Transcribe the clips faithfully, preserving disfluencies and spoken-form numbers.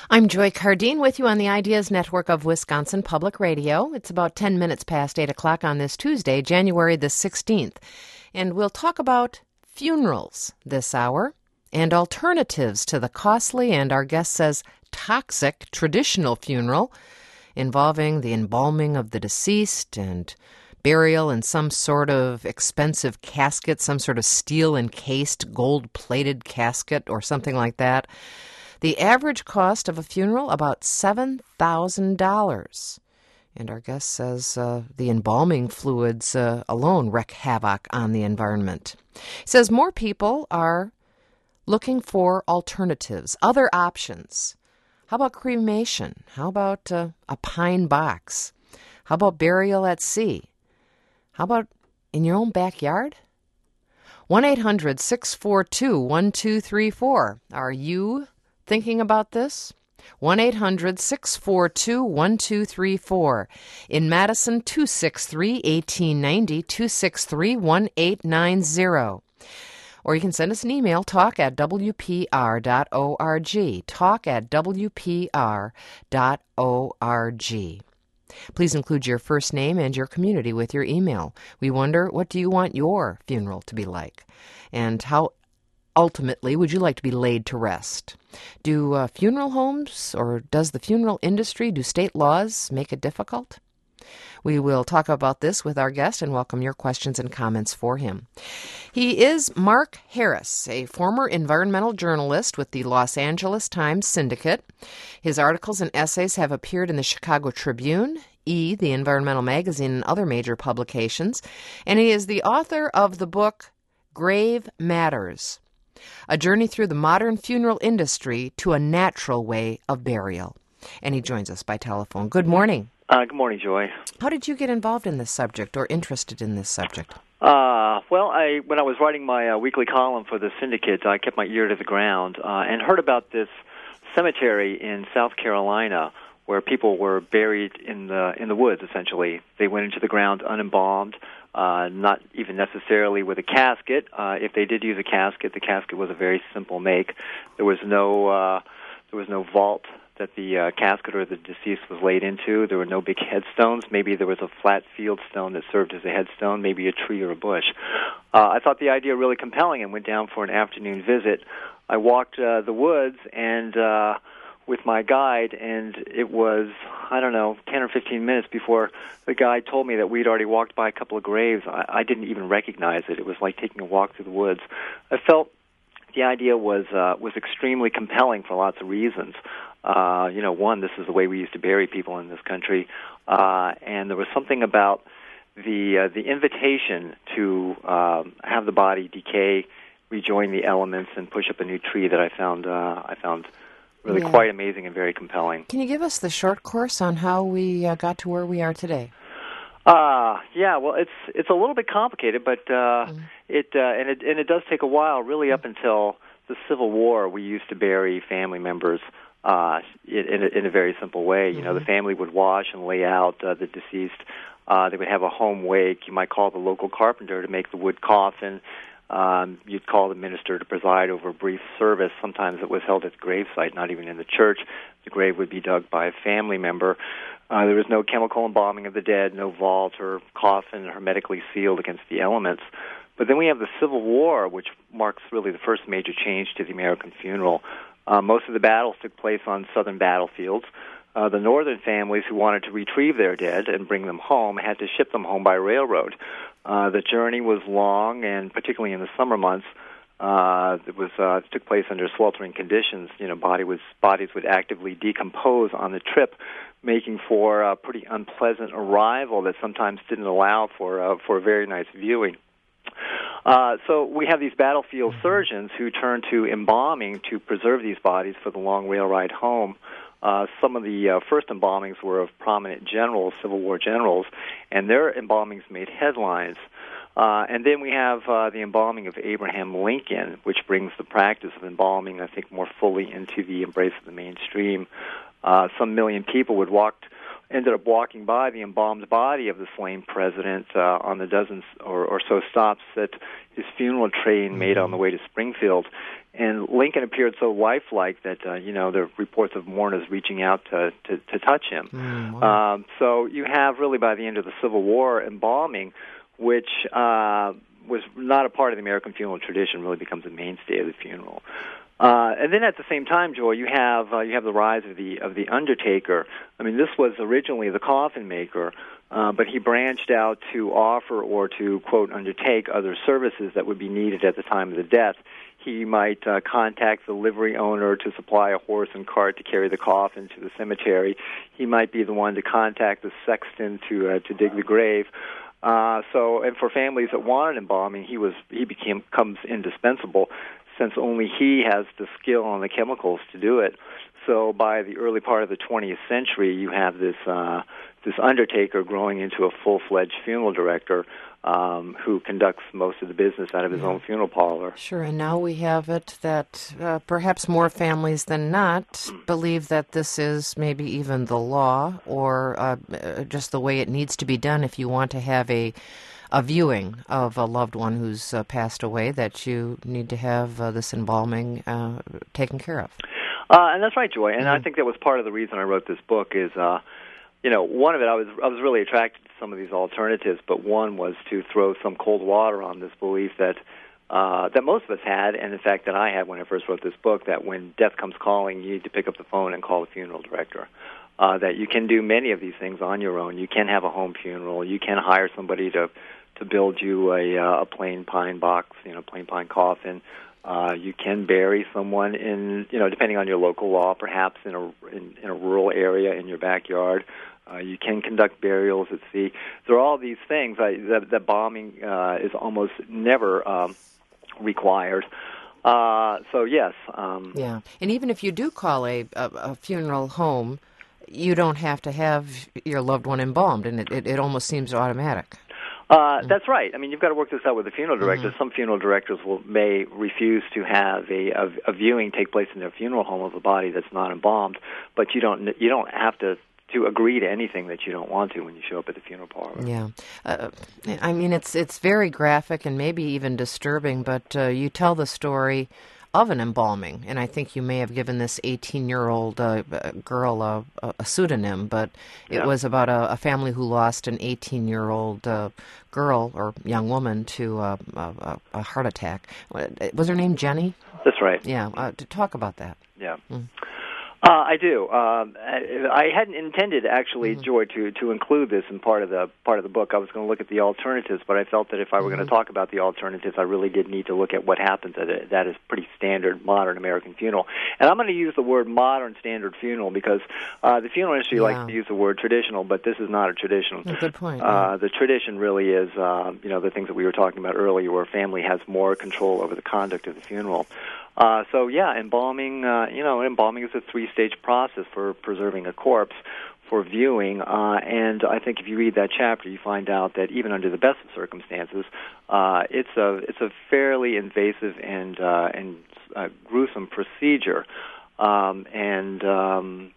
I'm Joy Cardine with you on the Ideas Network of Wisconsin Public Radio. It's about ten minutes past eight o'clock on this Tuesday, January the sixteenth. And we'll talk about funerals this hour and alternatives to the costly and, our guest says, toxic traditional funeral involving the embalming of the deceased and burial in some sort of expensive casket, some sort of steel-encased, gold-plated casket or something like that. The average cost of a funeral, about seven thousand dollars. And our guest says uh, the embalming fluids uh, alone wreak havoc on the environment. He says more people are looking for alternatives, other options. How about cremation? How about uh, a pine box? How about burial at sea? How about in your own backyard? one eight hundred six four two one two three four. Are you thinking about this? one eight hundred six four two one two three four. In Madison, two six three one eight nine zero, two six three one eight nine zero. Or you can send us an email, talk at w p r dot org, talk at w p r dot org. Please include your first name and your community with your email. We wonder, what do you want your funeral to be like? And how ultimately would you like to be laid to rest? Do uh, funeral homes or does the funeral industry, do state laws make it difficult? We will talk about this with our guest and welcome your questions and comments for him. He is Mark Harris, a former environmental journalist with the Los Angeles Times Syndicate. His articles and essays have appeared in the Chicago Tribune, E, the environmental magazine, and other major publications. And he is the author of the book Grave Matters, A Journey Through the Modern Funeral Industry to a Natural Way of Burial. And he joins us by telephone. Good morning. Uh, good morning, Joy. How did you get involved in this subject or interested in this subject? Uh, well, I when I was writing my uh, weekly column for the Syndicate, I kept my ear to the ground uh, and heard about this cemetery in South Carolina where people were buried in the in the woods, essentially. They went into the ground unembalmed, uh, not even necessarily with a casket. Uh, if they did use a casket, the casket was a very simple make. There was no uh, there was no vault that the uh, casket or the deceased was laid into. There were no big headstones. Maybe there was a flat field stone that served as a headstone, maybe a tree or a bush. Uh, I thought the idea really compelling and went down for an afternoon visit. I walked uh, the woods and uh, with my guide, and it was, I don't know, ten or fifteen minutes before the guide told me that we'd already walked by a couple of graves. I, I didn't even recognize it. It was like taking a walk through the woods. I felt the idea was uh, was extremely compelling for lots of reasons. Uh, you know, one, this is the way we used to bury people in this country, uh, and there was something about the uh, the invitation to um, have the body decay, rejoin the elements, and push up a new tree that I found uh, I found really yeah. quite amazing and very compelling. Can you give us the short course on how we uh, got to where we are today? Uh, yeah, well, it's it's a little bit complicated, but uh, mm. it uh, and it and it does take a while, really, up until the Civil War. We used to bury family members uh, in, in, a, in a very simple way. You mm-hmm. know, the family would wash and lay out uh, the deceased. Uh, they would have a home wake. You might call the local carpenter to make the wood coffin. Um, you'd call the minister to preside over a brief service. Sometimes it was held at the gravesite, not even in the church. The grave would be dug by a family member. Uh, there was no chemical embalming of the dead, no vault or coffin hermetically sealed against the elements. But then we have the Civil War, which marks really the first major change to the American funeral. Uh, most of the battles took place on southern battlefields. Uh, the northern families who wanted to retrieve their dead and bring them home had to ship them home by railroad. Uh, the journey was long, and particularly in the summer months, uh, it was uh, it took place under sweltering conditions. You know, body was, bodies would actively decompose on the trip, making for a pretty unpleasant arrival that sometimes didn't allow for uh, for a very nice viewing. Uh, so we have these battlefield surgeons who turn to embalming to preserve these bodies for the long rail ride home. Uh, some of the uh, first embalmings were of prominent generals, Civil War generals, and their embalmings made headlines. Uh, and then we have uh, the embalming of Abraham Lincoln, which brings the practice of embalming, I think, more fully into the embrace of the mainstream. Uh, some million people would walk, ended up walking by the embalmed body of the slain president uh, on the dozens or, or so stops that his funeral train made on the way to Springfield. and Lincoln appeared so lifelike that uh, you know there are reports of mourners reaching out to to, to touch him. Mm, wow. um, so you have really by the end of the Civil War embalming, which uh, was not a part of the American funeral tradition, really becomes a mainstay of the funeral. Uh, and then at the same time, Joy, you have uh, you have the rise of the of the undertaker. I mean, this was originally the coffin maker, uh, but he branched out to offer or to quote undertake other services that would be needed at the time of the death. He might uh, contact the livery owner to supply a horse and cart to carry the coffin to the cemetery. He might be the one to contact the sexton to uh, to dig the grave. Uh, so, and for families that wanted embalming, he was he became comes indispensable, since only he has the skill and the chemicals to do it. So by the early part of the twentieth century, you have this uh, this undertaker growing into a full-fledged funeral director um, who conducts most of the business out of his yeah. own funeral parlor. Sure, and now we have it that uh, perhaps more families than not believe that this is maybe even the law or uh, just the way it needs to be done if you want to have a a viewing of a loved one who's uh, passed away, that you need to have uh, this embalming uh, taken care of. Uh, and that's right, Joy. And mm-hmm. I think that was part of the reason I wrote this book is, uh, you know, one of it, I was I was really attracted to some of these alternatives, but one was to throw some cold water on this belief that uh, that most of us had, and in fact that I had when I first wrote this book, that when death comes calling, you need to pick up the phone and call the funeral director. Uh, that you can do many of these things on your own. You can have a home funeral. You can hire somebody to to build you a, uh, a plain pine box, you know, plain pine coffin. Uh, you can bury someone in, you know, depending on your local law, perhaps in a in, in a rural area in your backyard. Uh, you can conduct burials at sea. There are all these things I, that, that bombing uh, is almost never um, required. Uh, so yes. Um, yeah, and even if you do call a, a, a funeral home, you don't have to have your loved one embalmed, and it, it, it almost seems automatic. Uh, that's right. I mean, you've got to work this out with the funeral director. Mm-hmm. Some funeral directors will may refuse to have a, a a viewing take place in their funeral home of a body that's not embalmed, but you don't you don't have to to agree to anything that you don't want to when you show up at the funeral parlor. Yeah, uh, I mean it's it's very graphic and maybe even disturbing, but uh, you tell the story of an embalming, and I think you may have given this eighteen-year-old uh, girl a, a pseudonym, but it yeah. was about a, a family who lost an eighteen-year-old uh, girl or young woman to uh, a, a heart attack. Was her name Jenny? That's right. Yeah, uh, to talk about that. Yeah. Mm. Uh, I do. Um, I hadn't intended, actually, mm-hmm. Joy, to, to include this in part of the part of the book. I was going to look at the alternatives, but I felt that if I were mm-hmm. going to talk about the alternatives, I really did need to look at what happens at a, that is pretty standard modern American funeral. And I'm going to use the word modern standard funeral because uh, the funeral industry yeah. likes to use the word traditional, but this is not a traditional. Oh, good point. Uh, yeah. The tradition really is, uh, you know, the things that we were talking about earlier, where family has more control over the conduct of the funeral. Uh, so, yeah, embalming, uh, you know, embalming is a three-stage process for preserving a corpse for viewing. Uh, and I think if you read that chapter, you find out that even under the best of circumstances, uh, it's a it's a fairly invasive and uh, and uh, gruesome procedure. Um, and um,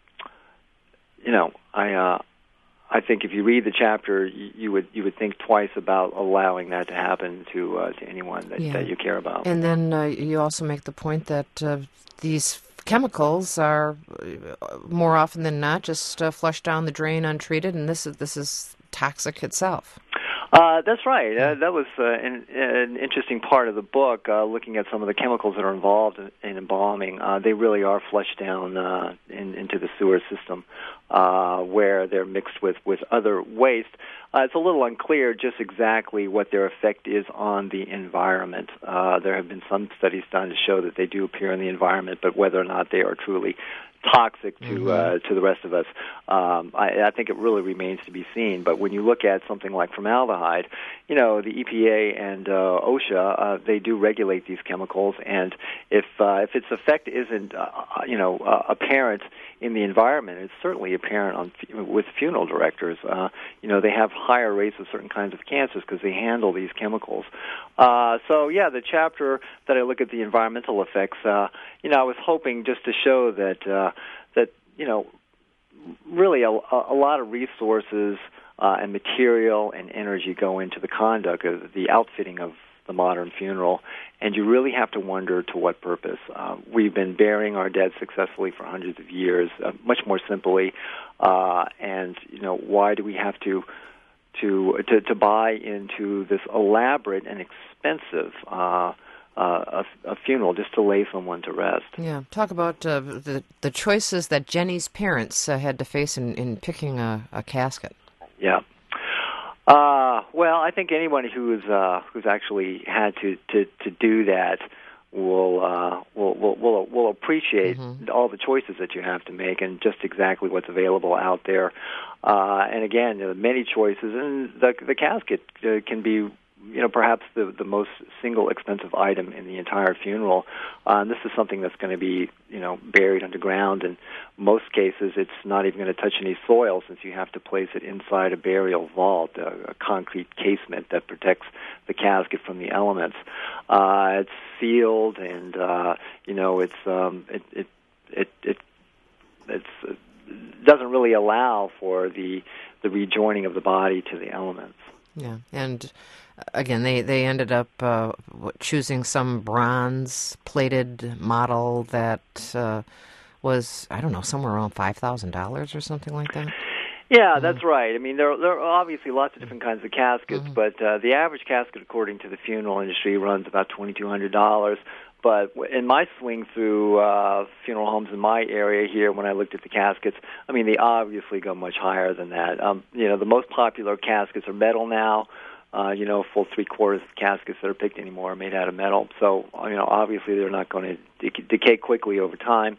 you know, I. Uh, I think if you read the chapter, you, you would you would think twice about allowing that to happen to uh, to anyone that, yeah. that you care about. And then uh, you also make the point that uh, these chemicals are more often than not just uh, flushed down the drain untreated, and this is this is toxic itself. Uh, that's right. Uh, that was uh, an, an interesting part of the book, uh, looking at some of the chemicals that are involved in, in embalming. Uh, they really are flushed down uh, in, into the sewer system, uh, where they're mixed with, with other waste. Uh, it's a little unclear just exactly what their effect is on the environment. Uh, there have been some studies done to show that they do appear in the environment, but whether or not they are truly toxic to mm-hmm. uh, to the rest of us, um, I, I think it really remains to be seen. But when you look at something like formaldehyde, you know, the E P A and uh, OSHA, uh, they do regulate these chemicals, and if uh, if its effect isn't, uh, you know, uh, apparent in the environment, it's certainly apparent on with funeral directors. Uh, you know, they have higher rates of certain kinds of cancers because they handle these chemicals. Uh, so, yeah, the chapter that I look at the environmental effects, uh, you know, I was hoping just to show that, uh, that you know, really a, a lot of resources uh, and material and energy go into the conduct of the outfitting of the modern funeral, and you really have to wonder to what purpose. Uh, we've been burying our dead successfully for hundreds of years, uh, much more simply, uh, and you know, why do we have to to to, to buy into this elaborate and expensive uh, uh, a, a funeral just to lay someone to rest? Yeah, talk about uh, the the choices that Jenny's parents uh, had to face in, in picking a, a casket. Yeah. Uh, well, I think anyone who's uh, who's actually had to, to, to do that will uh, will, will will will appreciate mm-hmm. all the choices that you have to make and just exactly what's available out there. Uh, and again, there are many choices, and the the casket uh, can be, you know, perhaps the the most single expensive item in the entire funeral. Uh, and this is something that's going to be, you know, buried underground. In most cases, it's not even going to touch any soil, since you have to place it inside a burial vault, a, a concrete casement that protects the casket from the elements. Uh, it's sealed, and uh, you know, it's um, it it it it it's, it doesn't really allow for the the rejoining of the body to the elements. Yeah, and again, they, they ended up uh, choosing some bronze-plated model that uh, was, I don't know, somewhere around five thousand dollars or something like that? Yeah, that's mm-hmm. right. I mean, there, there are obviously lots of different kinds of caskets, mm-hmm. but uh, the average casket, according to the funeral industry, runs about twenty-two hundred dollars. But in my swing through uh, funeral homes in my area here, when I looked at the caskets, I mean, they obviously go much higher than that. Um, you know, the most popular caskets are metal now. Uh, you know, full three-quarters of the caskets that are picked anymore are made out of metal. So, you know, obviously they're not going to dec- decay quickly over time.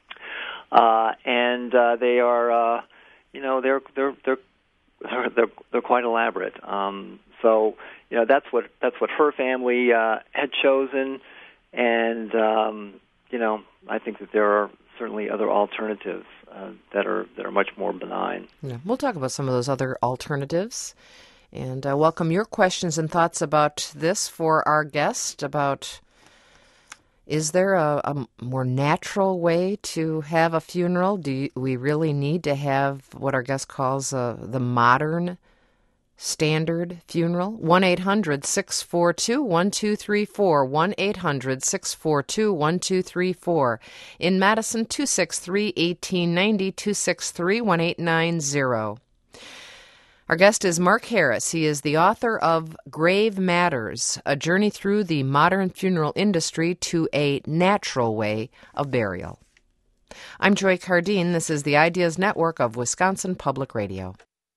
Uh, and uh, they are, uh, you know, they're they're they're they're they're quite elaborate. Um, so, you know, that's what that's what her family uh, had chosen. And, um, you know, I think that there are certainly other alternatives uh, that are that are much more benign. Yeah, we'll talk about some of those other alternatives, and uh, welcome your questions and thoughts about this for our guest about, is there a, a more natural way to have a funeral? Do you, we really need to have what our guest calls uh, the modern standard funeral? one eight hundred six four two one two three four, one eight hundred six four two one two three four. In Madison, two six three, one eight nine zero, two six three, one eight nine zero. Our guest is Mark Harris. He is the author of Grave Matters, A Journey Through the Modern Funeral Industry to a Natural Way of Burial. I'm Joy Cardine. This is the Ideas Network of Wisconsin Public Radio.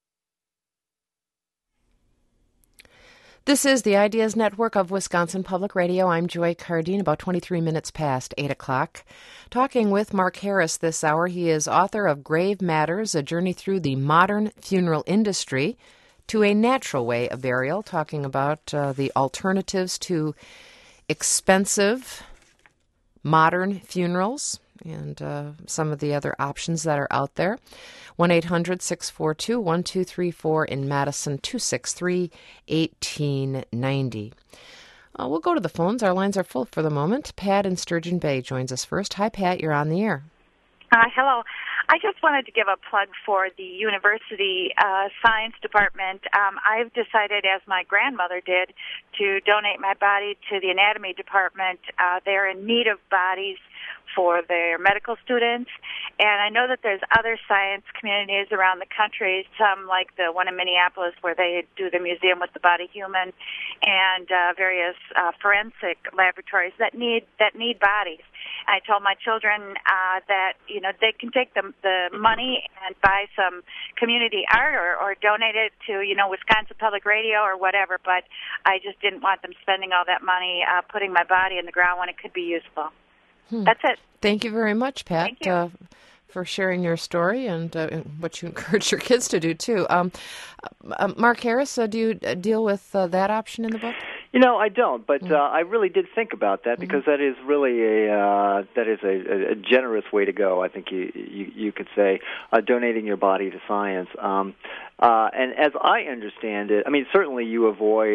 This is the Ideas Network of Wisconsin Public Radio. I'm Joy Cardine, about twenty-three minutes past eight o'clock. Talking with Mark Harris this hour. He is author of Grave Matters, A Journey Through the Modern Funeral Industry to a Natural Way of Burial, talking about uh, the alternatives to expensive modern funerals and uh, some of the other options that are out there. one eight hundred six four two one two three four in Madison, two six three, one eight nine zero. Uh, we'll go to the phones. Our lines are full for the moment. Pat in Sturgeon Bay joins us first. Hi, Pat. You're on the air. Uh, hello. I just wanted to give a plug for the university uh, science department. Um, I've decided, as my grandmother did, to donate my body to the anatomy department. Uh, they're in need of bodies for their medical students. And I know that there's other science communities around the country, some like the one in Minneapolis where they do the Museum with the Body Human, and uh, various uh, forensic laboratories that need that need bodies. I told my children uh, that, you know, they can take the, the money and buy some community art or, or donate it to, you know, Wisconsin Public Radio or whatever, but I just didn't want them spending all that money uh, putting my body in the ground when it could be useful. Hmm. That's it. Thank you very much, Pat, Thank you. Uh, for sharing your story and, uh, and what you encourage your kids to do, too. Um, uh, Mark Harris, uh, do you uh, deal with uh, that option in the book? You know, I don't, but Mm. uh, I really did think about that because Mm-hmm. that is really a uh, that is a, a generous way to go. I think you you, you could say uh, donating your body to science. Um, uh, and as I understand it, I mean, certainly you avoid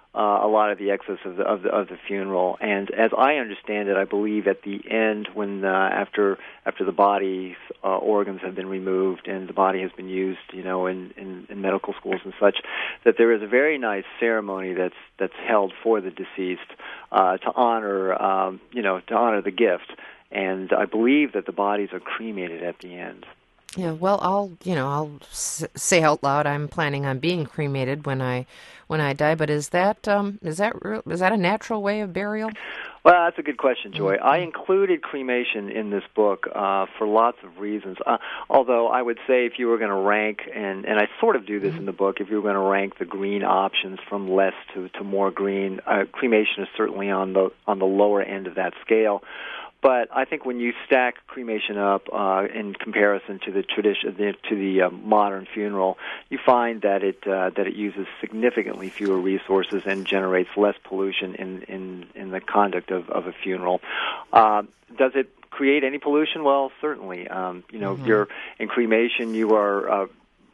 uh, a lot of the excess of the, of the of the funeral. And as I understand it, I believe at the end, when uh, after after the body's uh, organs have been removed and the body has been used, you know, in, in, in medical schools and such, that there is a very nice ceremony that's that's held for the deceased uh, to honor, um, you know, to honor the gift. And I believe that the bodies are cremated at the end. Yeah, well, I'll you know I'll s- say out loud I'm planning on being cremated when I when I die. But is that um, is that real, is that a natural way of burial? Well, that's a good question, Joy. Mm-hmm. I included cremation in this book uh, for lots of reasons. Uh, although I would say if you were going to rank, and, and I sort of do this mm-hmm. in the book, if you were going to rank the green options from less to, to more green, uh, cremation is certainly on the on the lower end of that scale. But I think when you stack cremation up uh, in comparison to the tradition, to the uh, modern funeral, you find that it uh, that it uses significantly fewer resources and generates less pollution in in, in the conduct of, of a funeral. Uh, does it create any pollution? Well, certainly. Um, you know, mm-hmm. you're in cremation, you are uh,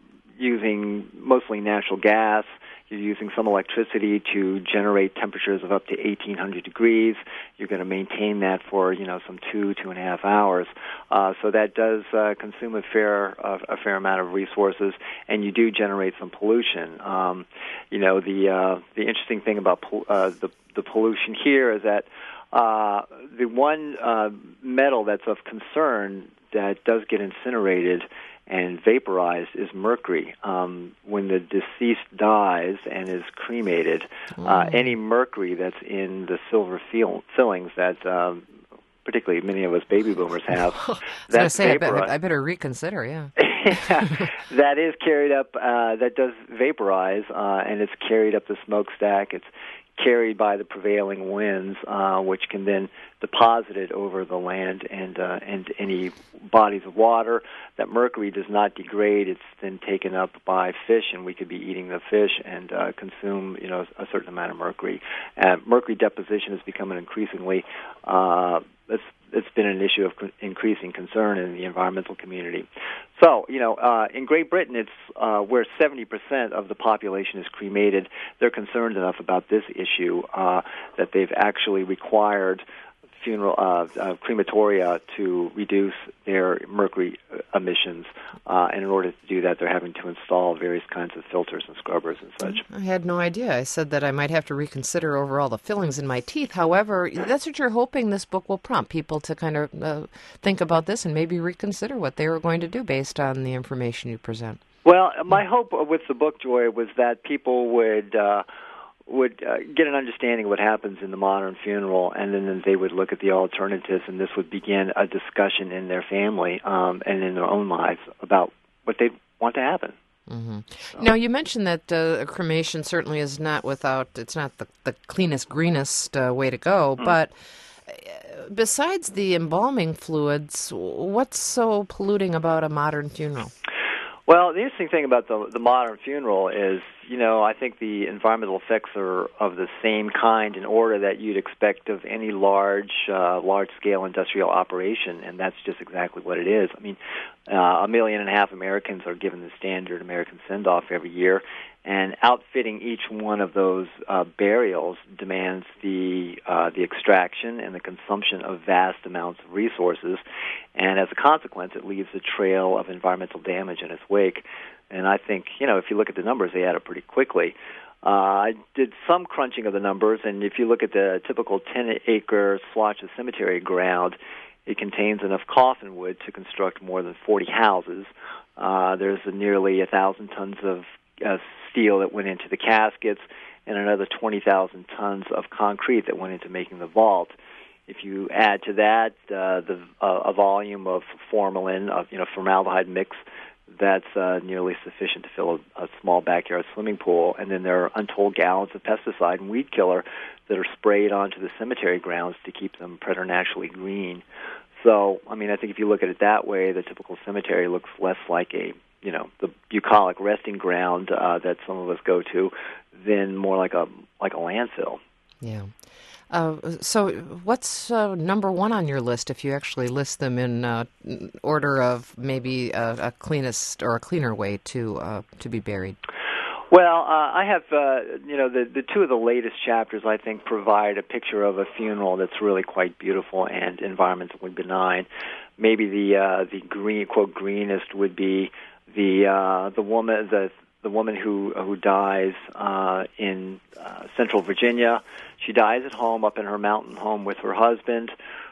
using mostly natural gas. You're using some electricity to generate temperatures of up to eighteen hundred degrees. You're going to maintain that for, you know, some two, two and a half hours. Uh, so that does uh, consume a fair, uh, a fair amount of resources, and you do generate some pollution. Um, you know, the uh, the interesting thing about pol- uh, the the pollution here is that uh, the one uh, metal that's of concern that does get incinerated and vaporized is mercury. Um, when the deceased dies and is cremated, mm. uh, any mercury that's in the silver fill- fillings that um, particularly many of us baby boomers have, that's say, I, better, I better reconsider, yeah. yeah, that is carried up, uh, that does vaporize, uh, and it's carried up the smokestack. It's carried by the prevailing winds, uh, which can then deposit it over the land and uh, and any bodies of water. That mercury does not degrade; it's then taken up by fish, and we could be eating the fish and uh, consume, you know, a certain amount of mercury. Uh, mercury deposition has become an increasingly uh, it's it's been an issue of co- increasing concern in the environmental community. So, you know, uh, in Great Britain, it's uh, where seventy percent of the population is cremated. They're concerned enough about this issue uh, that they've actually required funeral uh, uh, crematoria to reduce their mercury emissions, uh, and in order to do that, they're having to install various kinds of filters and scrubbers and such. I had no idea. I said that I might have to reconsider over all the fillings in my teeth. However, that's what you're hoping this book will prompt people to kind of uh, think about this and maybe reconsider what they were going to do based on the information you present. Well, my hope with the book, Joy, was that people would uh, would uh, get an understanding of what happens in the modern funeral, and then they would look at the alternatives, and this would begin a discussion in their family um, and in their own lives about what they want to happen. Mm-hmm. So. Now, you mentioned that uh, cremation certainly is not without, it's not the, the cleanest, greenest uh, way to go, mm-hmm. but besides the embalming fluids, what's so polluting about a modern funeral? Well, the interesting thing about the the modern funeral is, you know, I think the environmental effects are of the same kind in order that you'd expect of any large, uh, large-scale industrial operation, and that's just exactly what it is. I mean, uh, a million and a half Americans are given the standard American send-off every year, and outfitting each one of those uh, burials demands the uh, the extraction and the consumption of vast amounts of resources, and as a consequence, it leaves a trail of environmental damage in its wake. And I think, you know, if you look at the numbers, they add up pretty quickly. Uh, I did some crunching of the numbers, and if you look at the typical ten-acre swatch of cemetery ground, it contains enough coffin wood to construct more than forty houses. Uh, there's a nearly one thousand tons of uh, steel that went into the caskets, and another twenty thousand tons of concrete that went into making the vault. If you add to that uh, the uh, a volume of formalin, of you know formaldehyde mix, that's uh, nearly sufficient to fill a, a small backyard swimming pool. And then there are untold gallons of pesticide and weed killer that are sprayed onto the cemetery grounds to keep them preternaturally green. So, I mean, I think if you look at it that way, the typical cemetery looks less like a, you know, the bucolic resting ground uh, that some of us go to than more like a like a landfill. Yeah. Uh, so what's uh, number one on your list if you actually list them in uh, order of maybe a, a cleanest or a cleaner way to uh, to be buried? Well, uh, I have, uh, you know, the, the two of the latest chapters, I think, provide a picture of a funeral that's really quite beautiful and environmentally benign. Maybe the uh, the green, quote, greenest would be the uh, the woman the the woman who who dies uh, in uh, Central Virginia. She dies at home, up in her mountain home with her husband.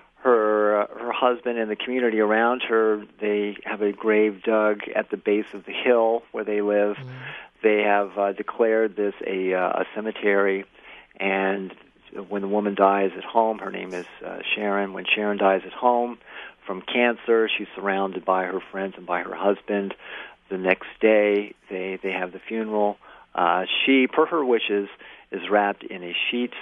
Her her husband and the community around her, they have a grave dug at the base of the hill where they live. Mm. They have uh, declared this a, uh, a cemetery, and when the woman dies at home, her name is uh, Sharon. When Sharon dies at home from cancer, she's surrounded by her friends and by her husband. The next day, they, they have the funeral. Uh, she, per her wishes, is wrapped in a sheet,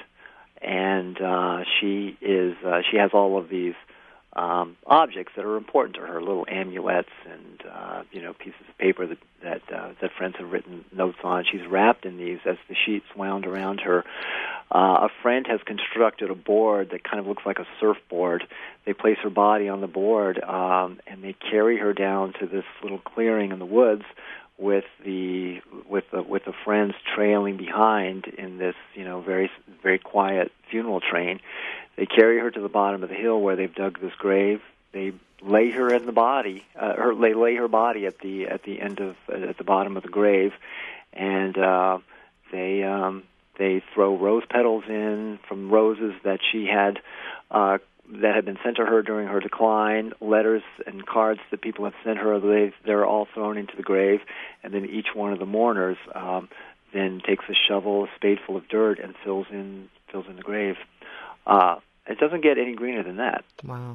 and uh, she is uh, she has all of these um, objects that are important to her, little amulets and uh, you know pieces of paper that that, uh, that friends have written notes on. She's wrapped in these as the sheets wound around her. Uh, a friend has constructed a board that kind of looks like a surfboard. They place her body on the board, um, and they carry her down to this little clearing in the woods with the with the with the friends trailing behind in this you know very very quiet funeral train. They carry her to the bottom of the hill where they've dug this grave. They lay her in the body. Uh, her they lay her body at the at the end of uh, at the bottom of the grave, and uh, they um, they throw rose petals in from roses that she had. Uh, that had been sent to her during her decline, letters and cards that people have sent her, they, they're all thrown into the grave, and then each one of the mourners um, then takes a shovel, a spadeful of dirt, and fills in fills in the grave. Uh, it doesn't get any greener than that. Wow.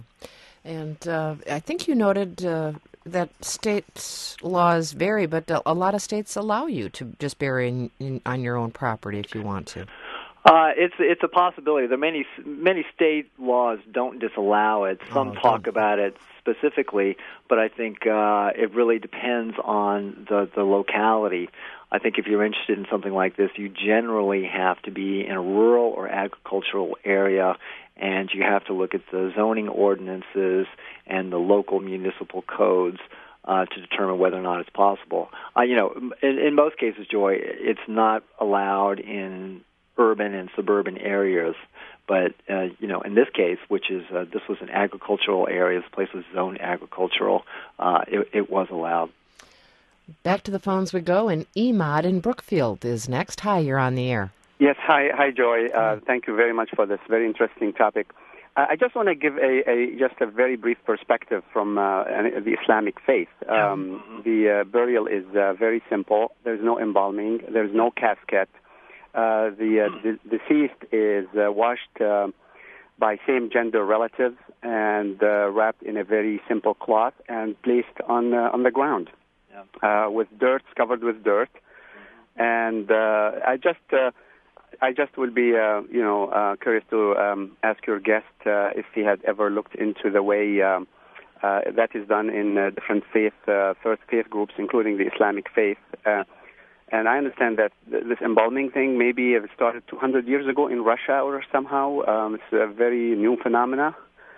And uh, I think you noted uh, that states' laws vary, but a lot of states allow you to just bury in, in, on your own property if you want to. Uh, it's it's a possibility. There are many many state laws don't disallow it. Some oh, talk about it specifically, but I think uh, it really depends on the the locality. I think if you're interested in something like this, you generally have to be in a rural or agricultural area, and you have to look at the zoning ordinances and the local municipal codes uh, to determine whether or not it's possible. Uh, you know, in, in most cases, Joy, it's not allowed in urban and suburban areas, but uh, you know, in this case, which is uh, this was an agricultural area, this place was zoned agricultural, uh, it, it was allowed. Back to the phones we go, and Emad in Brookfield is next. Hi, you're on the air. Yes, hi, hi, Joy. Uh, thank you very much for this very interesting topic. Uh, I just want to give a, a just a very brief perspective from uh, the Islamic faith. Um, mm-hmm. The uh, burial is uh, very simple. There's no embalming. There's no casket. Uh, the uh, de- deceased is uh, washed uh, by same-gender relatives and uh, wrapped in a very simple cloth and placed on uh, on the ground yeah. uh, with dirt, covered with dirt. Mm-hmm. And uh, I just uh, I just would be uh, you know uh, curious to um, ask your guest uh, if he had ever looked into the way um, uh, that is done in uh, different faith uh, first faith groups, including the Islamic faith. Uh, And I understand that this embalming thing maybe it started two hundred years ago in Russia or somehow. Um, it's a very new phenomena.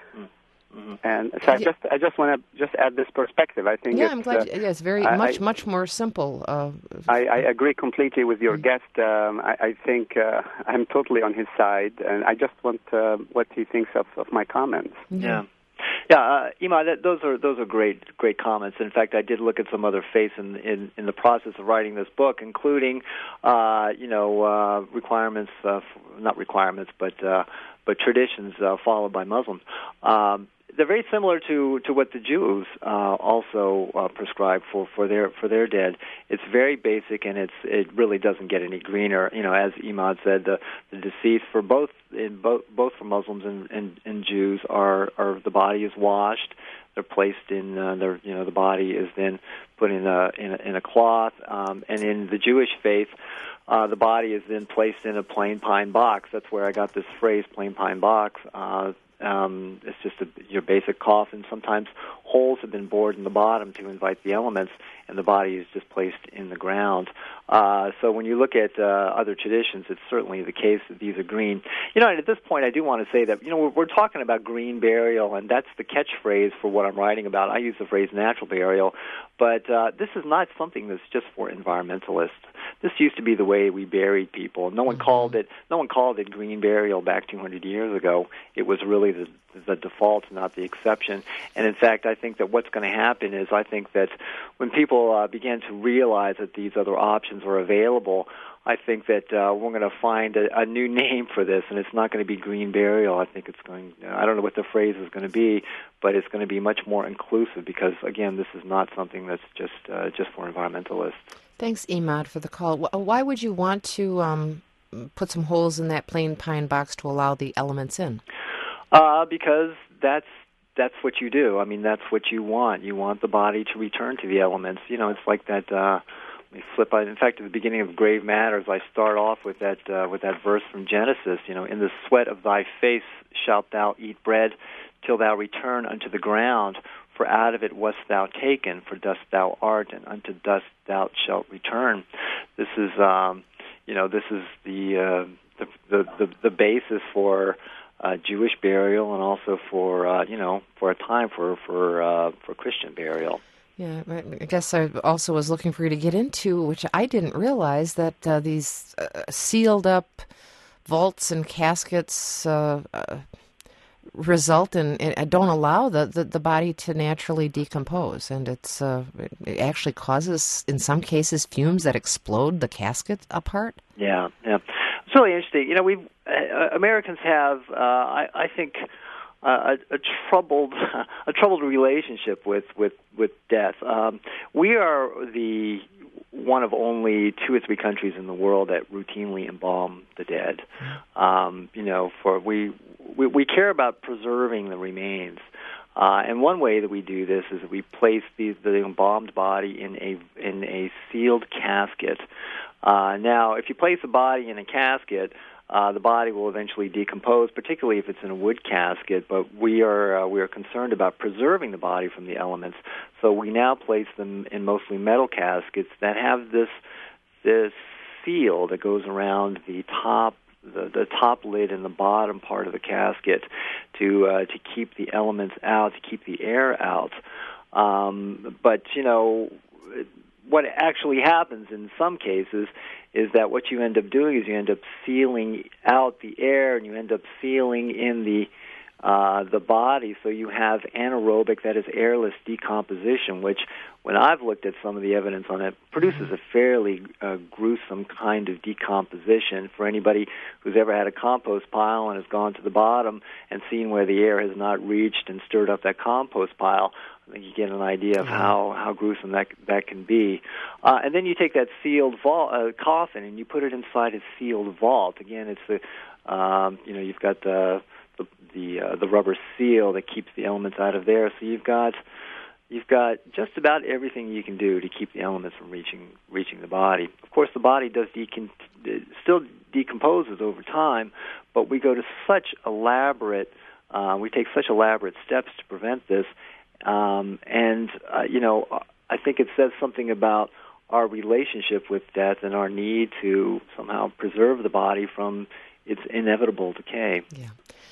Mm-hmm. And so I yeah. just I just want to just add this perspective. I think yeah, it's, I'm glad. Uh, yeah, it's very I, much I, much more simple. Uh, I, I agree completely with your mm-hmm. guest. Um, I, I think uh, I'm totally on his side, and I just want uh, what he thinks of, of my comments. Mm-hmm. Yeah. Yeah, uh, Emad, that, those are those are great great comments. In fact, I did look at some other faiths in in, in the process of writing this book, including uh, you know uh, requirements, uh, not requirements, but uh, but traditions uh, followed by Muslims. Um, they're very similar to, to what the Jews uh, also uh, prescribe for, for their for their dead. It's very basic, and it's it really doesn't get any greener. You know, as Emad said, the, the deceased for both in both both for Muslims and, and, and Jews are, are the body is washed. They're placed in uh, their you know the body is then put in a in a, in a cloth, um, and in the Jewish faith. Uh, the body is then placed in a plain pine box. That's where I got this phrase, plain pine box. Uh, um, it's just a, your basic coffin. Sometimes holes have been bored in the bottom to invite the elements, and the body is just placed in the ground. Uh, so when you look at uh, other traditions, it's certainly the case that these are green. You know, and at this point, I do want to say that, you know, we're, we're talking about green burial, and that's the catchphrase for what I'm writing about. I use the phrase natural burial, but uh, this is not something that's just for environmentalists. this used to be the way we buried people. No one mm-hmm. called it no one called it green burial back two hundred years ago. It was really the the default, not the exception. And in fact, I think that what's going to happen is I think that when people uh, begin to realize that these other options are available, I think that uh, we're going to find a, a new name for this, and it's not going to be green burial. I think it's going, I don't know what the phrase is going to be, but it's going to be much more inclusive because, again, this is not something that's just uh, just for environmentalists. Thanks, Emad, for the call. Why would you want to um, put some holes in that plain pine box to allow the elements in? Uh, because that's that's what you do. I mean, that's what you want. You want the body to return to the elements. You know, it's like that. Uh, let me flip. In fact, at the beginning of Grave Matters, I start off with that uh, with that verse from Genesis. You know, in the sweat of thy face shalt thou eat bread, till thou return unto the ground. For out of it wast thou taken. For dust thou art, and unto dust thou shalt return. This is, um, you know, this is the uh, the, the the the basis for Uh, Jewish burial, and also for uh, you know for a time for for uh, for Christian burial. Yeah, I guess I also was looking for you to get into, which I didn't realize, that uh, these uh, sealed up vaults and caskets uh, uh, result in, in don't allow the, the, the body to naturally decompose, and it's uh, it actually causes in some cases fumes that explode the casket apart. Yeah, yeah. It's really interesting. You know, we uh, Americans have, uh, I, I think, uh, a, a troubled, a troubled relationship with with with death. Um, we are the one of only two or three countries in the world that routinely embalm the dead. Um, you know, for we, we we care about preserving the remains. Uh, and one way that we do this is that we place the, the embalmed body in a in a sealed casket. Uh, now, if you place the body in a casket, uh, the body will eventually decompose, particularly if it's in a wood casket. But we are uh, we are concerned about preserving the body from the elements, so we now place them in mostly metal caskets that have this this seal that goes around the top. The, the top lid and the bottom part of the casket to uh, to keep the elements out, to keep the air out. Um, but, you know, what actually happens in some cases is that what you end up doing is you end up sealing out the air and you end up sealing in the uh, the body, so you have anaerobic, that is airless decomposition, which when I've looked at some of the evidence on it, produces a fairly uh, gruesome kind of decomposition. For anybody who's ever had a compost pile and has gone to the bottom and seen where the air has not reached and stirred up that compost pile, I think you get an idea of how, how gruesome that that can be. Uh, and then you take that sealed vault, uh, coffin and you put it inside a sealed vault. Again, it's the um, you know you've got the the the, uh, the rubber seal that keeps the elements out of there. So you've got you've got just about everything you can do to keep the elements from reaching reaching the body. Of course, the body does decom- still decomposes over time, but we go to such elaborate uh, we take such elaborate steps to prevent this. Um, and, uh, you know, I think it says something about our relationship with death and our need to somehow preserve the body from its inevitable decay. Yeah.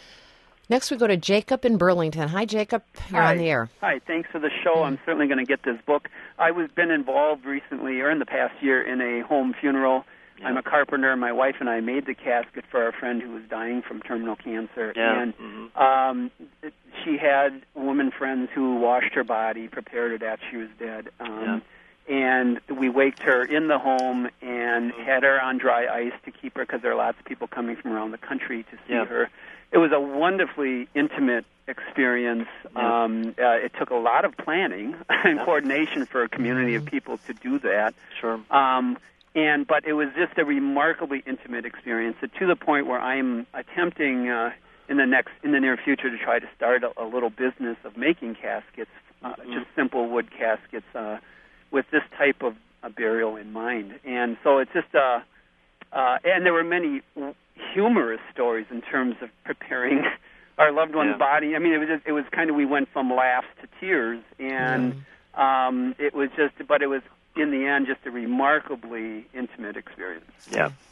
Next, we go to Jacob in Burlington. Hi, Jacob. You're Hi. on the air. Hi. Thanks for the show. I'm certainly going to get this book. I was been involved recently, or in the past year, in a home funeral. Yeah. I'm a carpenter. My wife and I made the casket for our friend who was dying from terminal cancer. Yeah. And mm-hmm. um, she had women friends who washed her body, prepared her after she was dead. Um, yeah. And we waked her in the home and mm-hmm. had her on dry ice to keep her, because there are lots of people coming from around the country to see yeah. her. It was a wonderfully intimate experience. Yeah. Um, uh, it took a lot of planning and yeah. coordination for a community mm-hmm. of people to do that. Sure. Um, and but it was just a remarkably intimate experience, uh, to the point where I'm attempting uh, in the next in the near future to try to start a, a little business of making caskets, uh, mm-hmm. just simple wood caskets, uh, with this type of uh, burial in mind. And so it's just uh, uh, and there were many humorous stories in terms of preparing our loved one's yeah. body. I mean, it was just, it was kind of, we went from laughs to tears, and yeah. um, it was just, but it was in the end just a remarkably intimate experience. Yeah, yeah.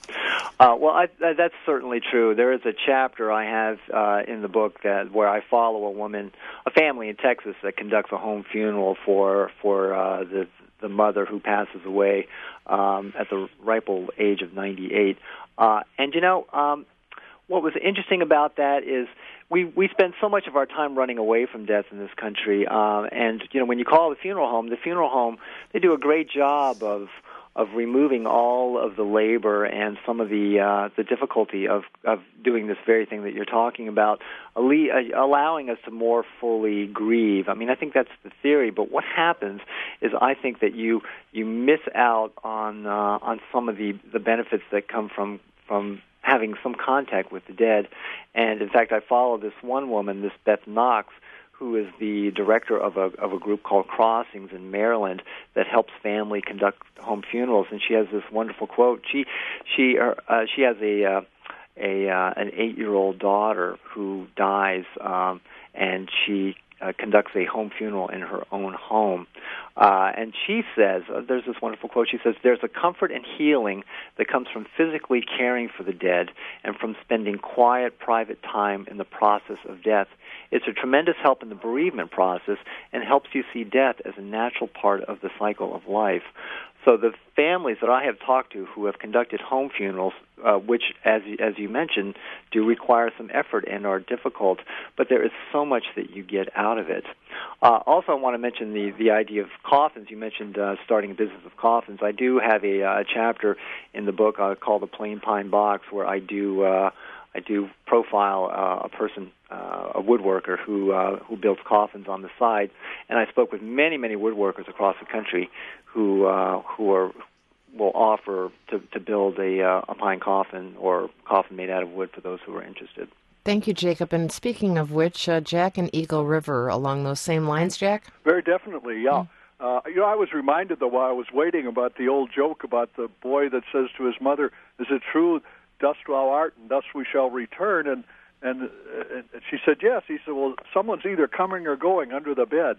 Uh, well, I, uh, that's certainly true. There is a chapter I have uh, in the book that where I follow a woman, a family in Texas that conducts a home funeral for for uh, the the mother who passes away um, at the ripe old age of ninety-eight. Uh, and you know, um, what was interesting about that is we we spend so much of our time running away from death in this country. Uh, and you know, when you call the funeral home, the funeral home they do a great job of. of removing all of the labor and some of the uh, the difficulty of, of doing this very thing that you're talking about, allowing us to more fully grieve. I mean, I think that's the theory, but what happens is I think that you you miss out on uh, on some of the, the benefits that come from from having some contact with the dead. And in fact, I follow this one woman, this Beth Knox, who is the director of a of a group called Crossings in Maryland that helps family conduct home funerals, and she has this wonderful quote. She she uh, she has a uh, a uh, an eight-year-old daughter who dies, um, and she uh, conducts a home funeral in her own home. Uh, and she says, uh, there's this wonderful quote. She says, "There's a comfort and healing that comes from physically caring for the dead and from spending quiet, private time in the process of death. It's a tremendous help in the bereavement process and helps you see death as a natural part of the cycle of life." So the families that I have talked to who have conducted home funerals, uh, which, as you, as you mentioned, do require some effort and are difficult, but there is so much that you get out of it. Uh, also, I want to mention the, the idea of coffins. You mentioned uh, starting a business of coffins. I do have a, a chapter in the book uh, called The Plain Pine Box, where I do uh, I do profile uh, a person, uh, a woodworker who uh, who builds coffins on the side, and I spoke with many, many woodworkers across the country who uh, who are will offer to, to build a, uh, a pine coffin or coffin made out of wood for those who are interested. Thank you, Jacob. And speaking of which, uh, Jack and Eagle River, along those same lines, Jack? Very definitely, yeah. Mm. Uh, you know, I was reminded, though, while I was waiting about the old joke about the boy that says to his mother, "Is it true, dust thou art, and dust we shall return?" And, and, uh, and she said, "Yes." He said, "Well, someone's either coming or going under the bed."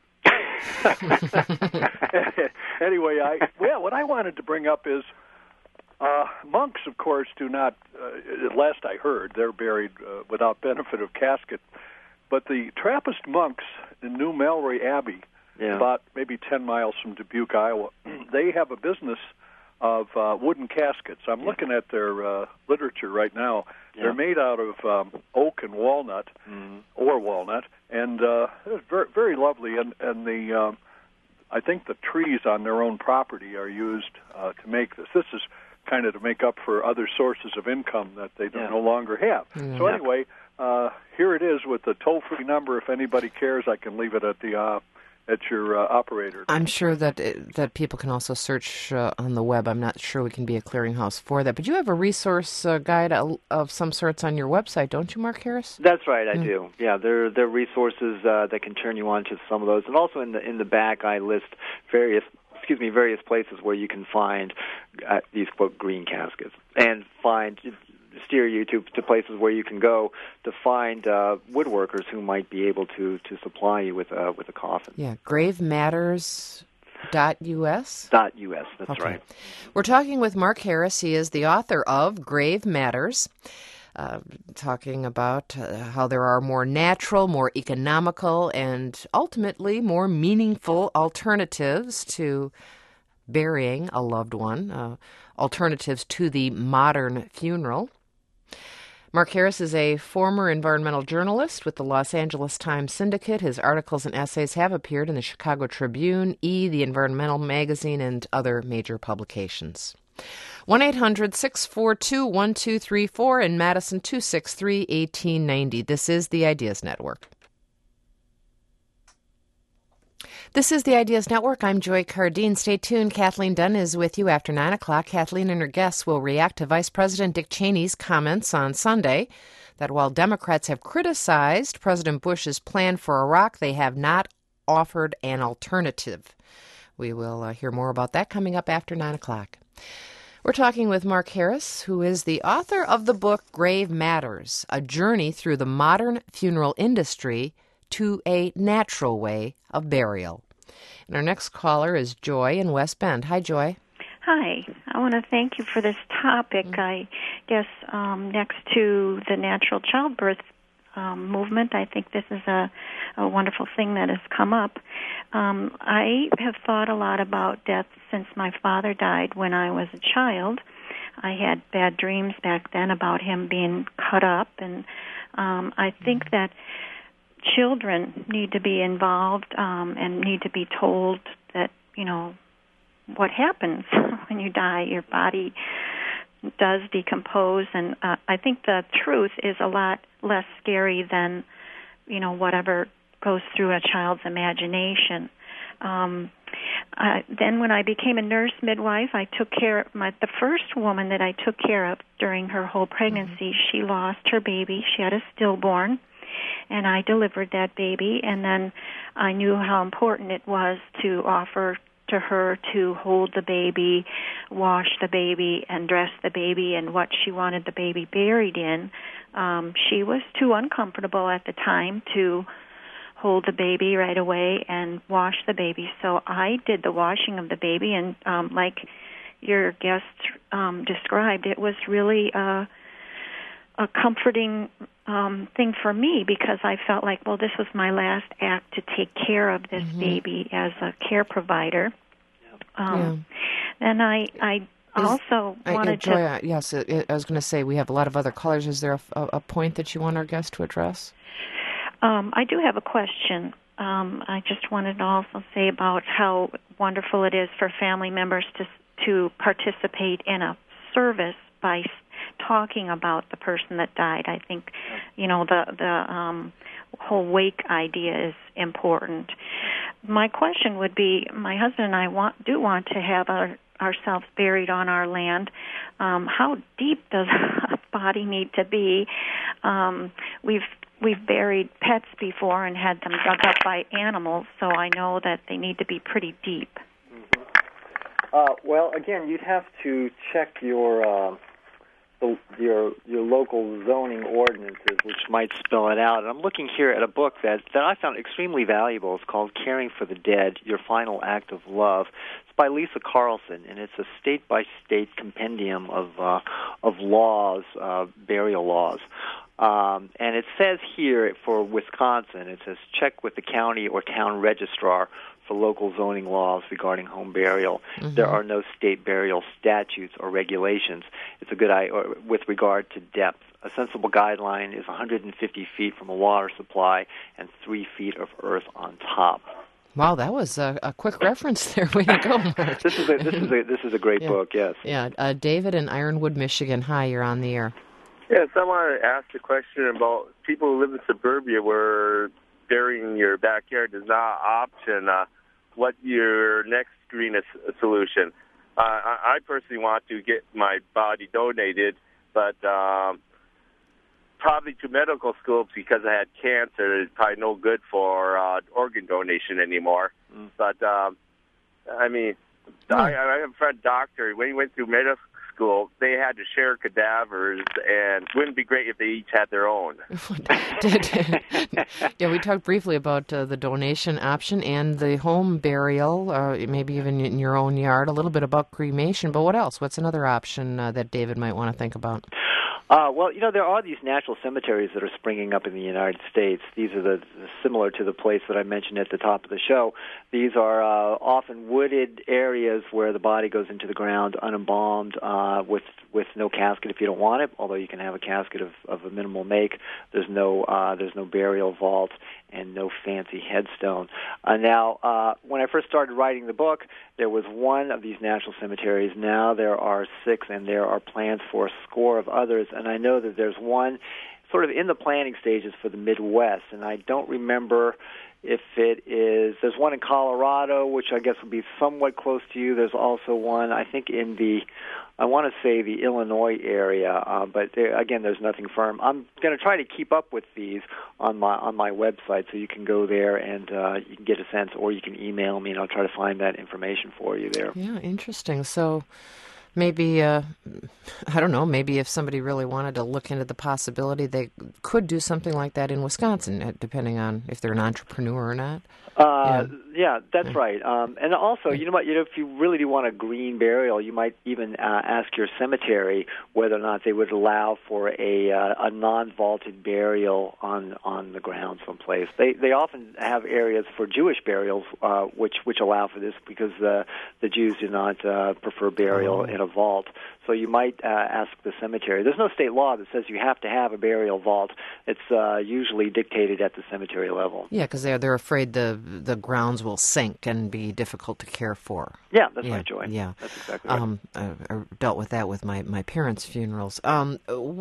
Anyway, I well, what I wanted to bring up is uh, monks, of course, do not, uh, at last I heard, they're buried uh, without benefit of casket. But the Trappist monks in New Mallory Abbey, yeah. about maybe ten miles from Dubuque, Iowa, they have a business of uh, wooden caskets. I'm yeah. looking at their uh, literature right now. Yeah. They're made out of um, oak and walnut, mm. or walnut, and uh, it's very, very lovely. And, and the um, I think the trees on their own property are used uh, to make this. This is kind of to make up for other sources of income that they don't, yeah. no longer have. Mm. So anyway, uh, here it is with the toll-free number. If anybody cares, I can leave it at the uh, at your uh, operator. I'm sure that it, that people can also search uh, on the web. I'm not sure we can be a clearinghouse for that. But you have a resource uh, guide of, of some sorts on your website, don't you, Mark Harris? That's right, I mm. do. Yeah, there there are resources uh, that can turn you on to some of those. And also in the in the back, I list various excuse me various places where you can find uh, these quote green caskets and find. steer you to, to places where you can go to find uh, woodworkers who might be able to, to supply you with a, with a coffin. Yeah, grave matters dot U S? Dot U S, that's okay. right. We're talking with Mark Harris. He is the author of Grave Matters, uh, talking about uh, how there are more natural, more economical, and ultimately more meaningful alternatives to burying a loved one, uh, alternatives to the modern funeral. Mark Harris is a former environmental journalist with the Los Angeles Times Syndicate. His articles and essays have appeared in the Chicago Tribune, E!, the Environmental Magazine, and other major publications. one eight hundred six four two one two three four in Madison, two six three one eight nine zero. This is the Ideas Network. This is the Ideas Network. I'm Joy Cardine. Stay tuned. Kathleen Dunn is with you after nine o'clock. Kathleen and her guests will react to Vice President Dick Cheney's comments on Sunday that while Democrats have criticized President Bush's plan for Iraq, they have not offered an alternative. We will uh, hear more about that coming up after nine o'clock. We're talking with Mark Harris, who is the author of the book Grave Matters, A Journey Through the Modern Funeral Industry to a Natural Way of Burial. And our next caller is Joy in West Bend. Hi, Joy. Hi. I want to thank you for this topic. Mm-hmm. I guess um, next to the natural childbirth um, movement, I think this is a, a wonderful thing that has come up. Um, I have thought a lot about death since my father died when I was a child. I had bad dreams back then about him being cut up, and um, I think that children need to be involved um, and need to be told that, you know, what happens when you die. Your body does decompose, and uh, I think the truth is a lot less scary than, you know, whatever goes through a child's imagination. Um, uh, then when I became a nurse midwife, I took care of my, the first woman that I took care of during her whole pregnancy. She lost her baby. She had a stillborn, and I delivered that baby, and then I knew how important it was to offer to her to hold the baby, wash the baby, and dress the baby, and what she wanted the baby buried in. Um, she was too uncomfortable at the time to hold the baby right away and wash the baby. So I did the washing of the baby, and um, like your guest um, described, it was really a, a comforting um, thing for me, because I felt like, well, this was my last act to take care of this mm-hmm. baby as a care provider. Um, yeah. And I, I also Is, wanted uh, Joy, to... Yes, it, it, I was going to say, we have a lot of other callers. Is there a, a, a point that you want our guest to address? Um, I do have a question. Um, I just wanted to also say about how wonderful it is for family members to to participate in a service by talking about the person that died. I think, you know, the the um, whole wake idea is important. My question would be: my husband and I want do want to have our ourselves buried on our land. Um, how deep does a body need to be? Um, we've we've buried pets before and had them dug up by animals, so I know that they need to be pretty deep. Mm-hmm. Uh, well, again, you'd have to check your uh, the, your your local zoning ordinances, which might spell it out. And I'm looking here at a book that, that I found extremely valuable. It's called Caring for the Dead, Your Final Act of Love. It's by Lisa Carlson, and it's a state-by-state compendium of uh, of laws, uh, burial laws. Um, and it says here for Wisconsin, it says check with the county or town registrar for local zoning laws regarding home burial. Mm-hmm. There are no state burial statutes or regulations. It's a good idea with regard to depth. A sensible guideline is one hundred fifty feet from a water supply and three feet of earth on top. Wow, that was a, a quick reference there. Way to go, Mark. this is a this is a this is a great yeah. book. Yes. Yeah. Uh, David in Ironwood, Michigan. Hi, you're on the air. Yes, I want to ask a question about people who live in suburbia where burying your backyard is not an option. Uh, what your next greenest solution? Uh, I, I personally want to get my body donated, but um, probably to medical school because I had cancer. It's probably no good for uh, organ donation anymore. Mm. But, um, I mean, mm. I, I have a friend doctor. When he went through medical school, they had to share cadavers, and wouldn't it be great if they each had their own? Yeah, we talked briefly about uh, the donation option and the home burial, uh, maybe even in your own yard, a little bit about cremation, but what else? What's another option uh, that David might want to think about? Uh, well, you know, there are these natural cemeteries that are springing up in the United States. These are the similar to the place that I mentioned at the top of the show. These are uh, often wooded areas where the body goes into the ground unembalmed uh, with with no casket if you don't want it, although you can have a casket of, of a minimal make. There's no uh, there's no burial vault and no fancy headstone. Uh, now, uh, when I first started writing the book, there was one of these natural cemeteries. Now there are six, and there are plans for a score of others. And I know that there's one sort of in the planning stages for the Midwest, and I don't remember if it is. There's one in Colorado, which I guess would be somewhat close to you. There's also one, I think, in the, I want to say the Illinois area, uh, but there, again, there's nothing firm. I'm going to try to keep up with these on my on my website, so you can go there and uh, you can get a sense, or you can email me, and I'll try to find that information for you there. Yeah, interesting. So maybe, uh, I don't know, maybe if somebody really wanted to look into the possibility, they could do something like that in Wisconsin, depending on if they're an entrepreneur or not. Uh, yeah. yeah, that's yeah. right. Um, and also, you know what? You know, if you really do want a green burial, you might even uh, ask your cemetery whether or not they would allow for a uh, a non-vaulted burial on on the ground someplace. They they often have areas for Jewish burials, uh, which which allow for this because the the Jews do not uh, prefer burial oh. in a vault. So you might uh, ask the cemetery. There's no state law that says you have to have a burial vault. It's uh, usually dictated at the cemetery level. Yeah, because they're they're afraid the the grounds will sink and be difficult to care for. Yeah, that's yeah, right, Joy. Yeah, that's exactly right. Um, I, I dealt with that with my, my parents' funerals. Um,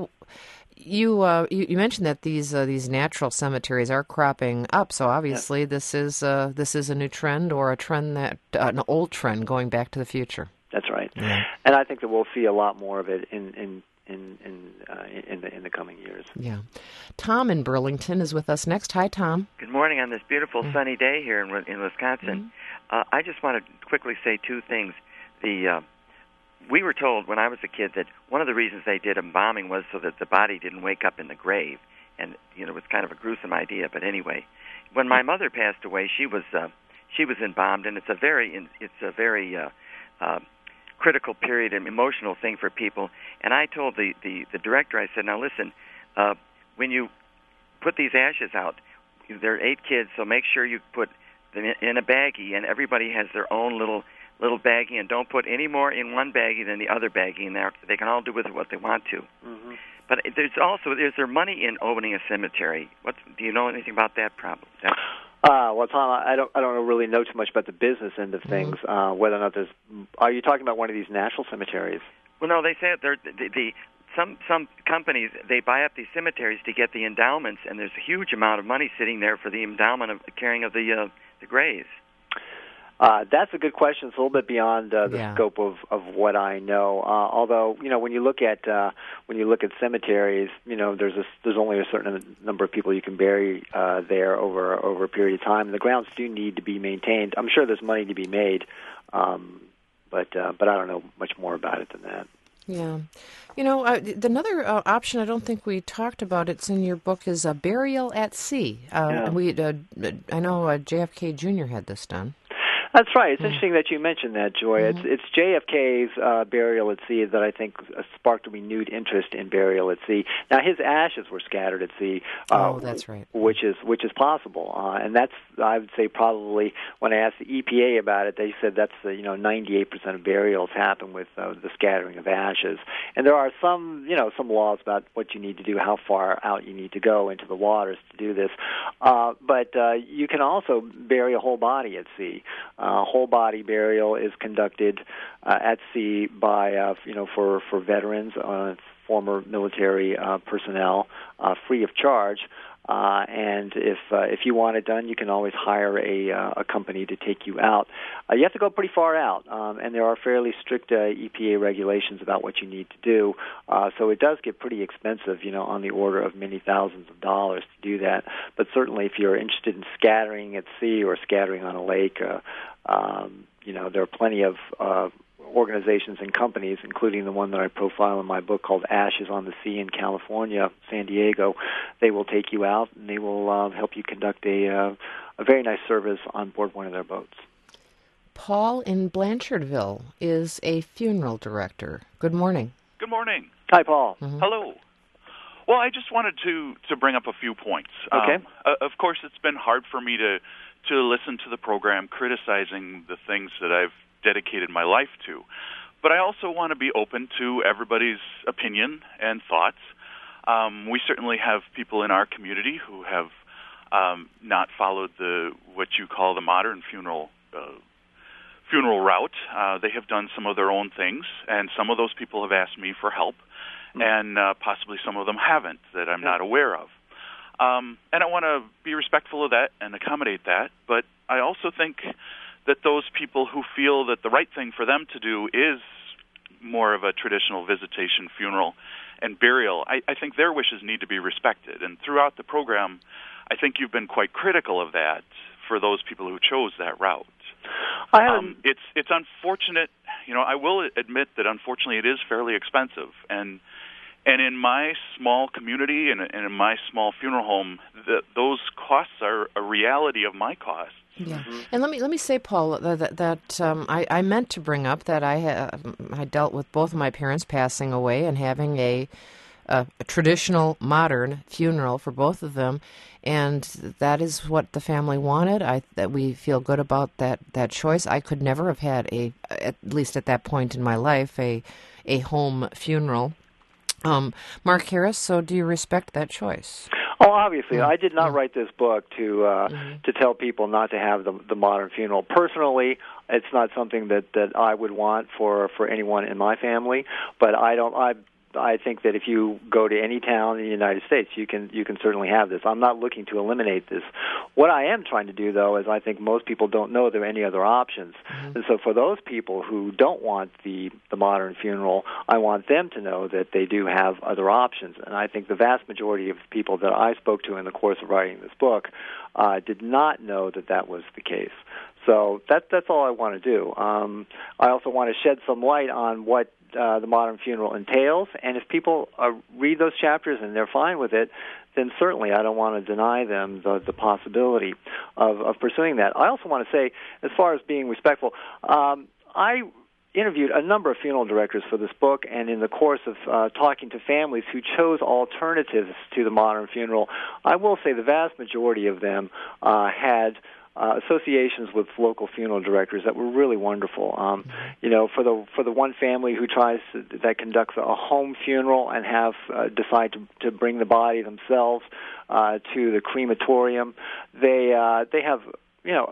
you, uh, you you mentioned that these uh, these natural cemeteries are cropping up. So obviously, yeah. this is uh, this is a new trend or a trend that uh, an old trend going back to the future. That's right, yeah. And I think that we'll see a lot more of it in in in in, uh, in the in the coming years. Yeah, Tom in Burlington is with us next. Hi, Tom. Good morning on this beautiful mm. sunny day here in in Wisconsin. Mm. Uh, I just want to quickly say two things. The uh, we were told when I was a kid that one of the reasons they did embalming was so that the body didn't wake up in the grave, and you know it was kind of a gruesome idea. But anyway, when my mother passed away, she was uh, she was embalmed, and it's a very it's a very uh, uh, critical period and emotional thing for people. And I told the, the, the director, I said, now listen, uh, when you put these ashes out, there are eight kids, so make sure you put them in a baggie, and everybody has their own little little baggie, and don't put any more in one baggie than the other baggie, and they can all do with it what they want to. Mm-hmm. But there's also, is there money in opening a cemetery? What, do you know anything about that problem? That, Uh, well, Tom, I don't, I don't really know too much about the business end of things. Mm-hmm. Uh, whether or not there's, are you talking about one of these national cemeteries? Well, no, they say they're the, the some some companies they buy up these cemeteries to get the endowments, and there's a huge amount of money sitting there for the endowment of carrying of the uh, the graves. Uh, that's a good question. It's a little bit beyond uh, the yeah. scope of, of what I know. Uh, although, you know, when you look at uh, when you look at cemeteries, you know, there's a, there's only a certain number of people you can bury uh, there over over a period of time, and the grounds do need to be maintained. I'm sure there's money to be made, um, but uh, but I don't know much more about it than that. Yeah. You know, uh, another uh, option I don't think we talked about, it's in your book, is a burial at sea. Uh, yeah. We uh, I know uh, J F K Junior had this done. That's right. It's mm. interesting that you mentioned that, Joy. Mm-hmm. It's it's J F K's uh, burial at sea that I think sparked a renewed interest in burial at sea. Now, his ashes were scattered at sea. Uh, oh, that's right. Which is which is possible, uh, and that's I would say probably when I asked the E P A about it, they said that's uh, you know ninety-eight percent of burials happen with uh, the scattering of ashes. And there are some you know some laws about what you need to do, how far out you need to go into the waters to do this. Uh, but uh, you can also bury a whole body at sea. Uh, whole body burial is conducted uh, at sea by, uh, you know, for for veterans, uh, former military uh, personnel, uh, free of charge. Uh, and if uh, if you want it done, you can always hire a uh, a company to take you out. Uh, you have to go pretty far out, um, and there are fairly strict uh, E P A regulations about what you need to do. Uh, so it does get pretty expensive, you know, on the order of many thousands of dollars to do that. But certainly, if you're interested in scattering at sea or scattering on a lake, uh, um, you know, there are plenty of uh, organizations and companies, including the one that I profile in my book called Ashes on the Sea in California, San Diego. They will take you out, and they will uh, help you conduct a, uh, a very nice service on board one of their boats. Paul in Blanchardville is a funeral director. Good morning. Good morning. Hi, Paul. Mm-hmm. Hello. Well, I just wanted to, to bring up a few points. Okay. Um, uh, of course, it's been hard for me to, to listen to the program criticizing the things that I've dedicated my life to. But I also want to be open to everybody's opinion and thoughts. Um, we certainly have people in our community who have um, not followed the what you call the modern funeral uh, funeral route. Uh, they have done some of their own things, and some of those people have asked me for help, mm-hmm. and uh, possibly some of them haven't that I'm yeah. not aware of. Um, and I want to be respectful of that and accommodate that, but I also think that those people who feel that the right thing for them to do is more of a traditional visitation, funeral, and burial, I, I think their wishes need to be respected. And throughout the program, I think you've been quite critical of that for those people who chose that route. I um, it's it's unfortunate, you know, I will admit that unfortunately it is fairly expensive, and and in my small community and, and in my small funeral home, the, those costs are a reality of my costs. Yeah, mm-hmm. And let me let me say, Paul, that, that um, I, I meant to bring up that I ha- I dealt with both of my parents passing away and having a, a, a traditional modern funeral for both of them, and that is what the family wanted. I that we feel good about that, that choice. I could never have had a, at least at that point in my life, a a home funeral. Um, Mark Harris, so do you respect that choice? Oh, obviously. Mm-hmm. I did not write this book to uh, mm-hmm. to tell people not to have the, the modern funeral. Personally, it's not something that, that I would want for, for anyone in my family. But I don't. I I think that if you go to any town in the United States, you can you can certainly have this. I'm not looking to eliminate this. What I am trying to do, though, is I think most people don't know there are any other options. Mm-hmm. And so for those people who don't want the, the modern funeral, I want them to know that they do have other options. And I think the vast majority of people that I spoke to in the course of writing this book uh, did not know that that was the case. So that, that's all I want to do. Um, I also want to shed some light on what Uh, the modern funeral entails, and if people uh, read those chapters and they're fine with it, then certainly I don't want to deny them the, the possibility of, of pursuing that. I also want to say, as far as being respectful, um, I interviewed a number of funeral directors for this book, and in the course of uh, talking to families who chose alternatives to the modern funeral, I will say the vast majority of them uh, had Uh, associations with local funeral directors that were really wonderful. Um, you know, for the for the one family who tries to, that conducts a home funeral and have uh, decide to, to bring the body themselves uh, to the crematorium, they uh, they have you know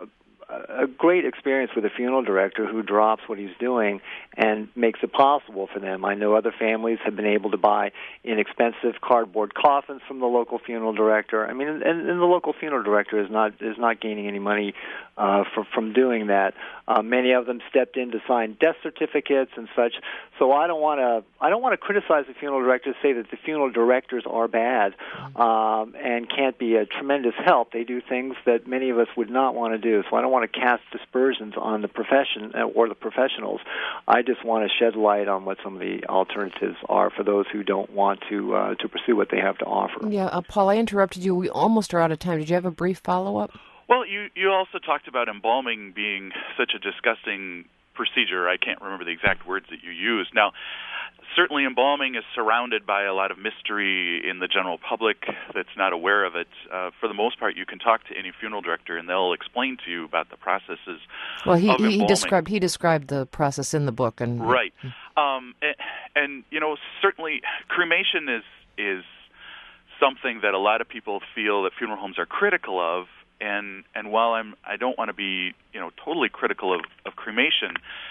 a great experience with a funeral director who drops what he's doing and makes it possible for them. I know other families have been able to buy inexpensive cardboard coffins from the local funeral director. I mean, and, and the local funeral director is not is not gaining any money uh, for, from doing that. Uh, many of them stepped in to sign death certificates and such. So I don't want to I don't want to criticize the funeral directors, say that the funeral directors are bad um, and can't be a tremendous help. They do things that many of us would not want to do. So I don't want to cast dispersions on the profession or the professionals. I just want to shed light on what some of the alternatives are for those who don't want to uh, to pursue what they have to offer. Yeah, uh, Paul, I interrupted you. We almost are out of time. Did you have a brief follow-up? Well, you, you also talked about embalming being such a disgusting procedure. I can't remember the exact words that you used. Now, certainly embalming is surrounded by a lot of mystery in the general public that's not aware of it. Uh, for the most part, you can talk to any funeral director, and they'll explain to you about the processes well, he, of embalming. He described, he described the process in the book. and Right. Um, and, and, you know, certainly cremation is is something that a lot of people feel that funeral homes are critical of. And, and while I'm, I don't want to be, you know, totally critical of, of cremation,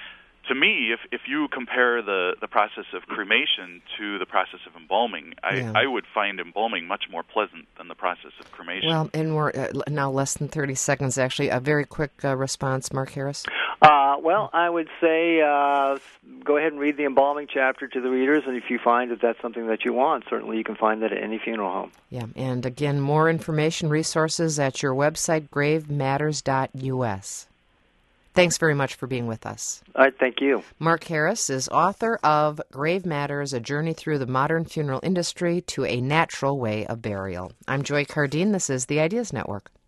to me, if if you compare the, the process of cremation to the process of embalming, I, yeah. I would find embalming much more pleasant than the process of cremation. Well, and we're uh, now less than thirty seconds, actually. A very quick uh, response, Mark Harris. Uh, well, I would say uh, go ahead and read the embalming chapter to the readers, and if you find that that's something that you want, certainly you can find that at any funeral home. Yeah, and again, more information, resources at your website, grave matters dot U S. Thanks very much for being with us. All right, thank you. Mark Harris is author of Grave Matters, A Journey Through the Modern Funeral Industry to a Natural Way of Burial. I'm Joy Cardine. This is the Ideas Network.